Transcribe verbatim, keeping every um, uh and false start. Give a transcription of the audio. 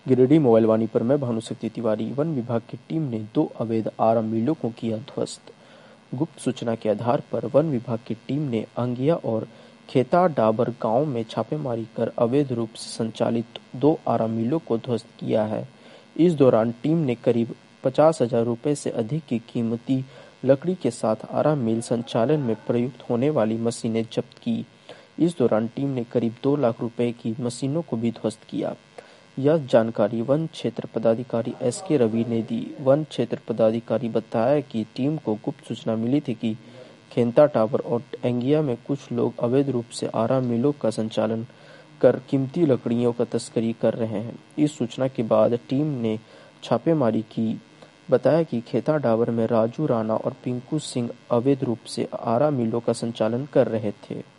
Giridih mobile वाणी पर मैं भानुशक्ति Tiwari. One विभाग की टीम ने दो अवैध आरा मिलों को किया ध्वस्त। गुप्त सूचना के आधार पर वन विभाग की टीम ने अंगिया और खेता डाबर गांव में छापेमारी कर अवैध रूप से संचालित दो आरा मिलों को ध्वस्त किया है। इस दौरान टीम ने करीब पचास हजार रुपये से अधिक की कीमती लकड़ी के साथ आरा मिल संचालन में प्रयुक्त होने वाली मशीनें जब्त की। इस दौरान टीम ने करीब दो लाख रुपए की मशीनों को भी ध्वस्त किया। यह जानकारी वन क्षेत्र पदाधिकारी एस के रवि ने दी। वन क्षेत्र पदाधिकारी बताया कि टीम को गुप्त सूचना मिली थी कि खेंता टावर और एंगिया में कुछ लोग अवैध रूप से आरा मिलों का संचालन कर कीमती लकड़ियों का तस्करी कर रहे हैं। इस सूचना के बाद टीम ने छापेमारी की। बताया कि खेता डाबर में राजू राणा और पिंकू सिंह अवैध रूप से आरा मिलों का संचालन कर रहे थे।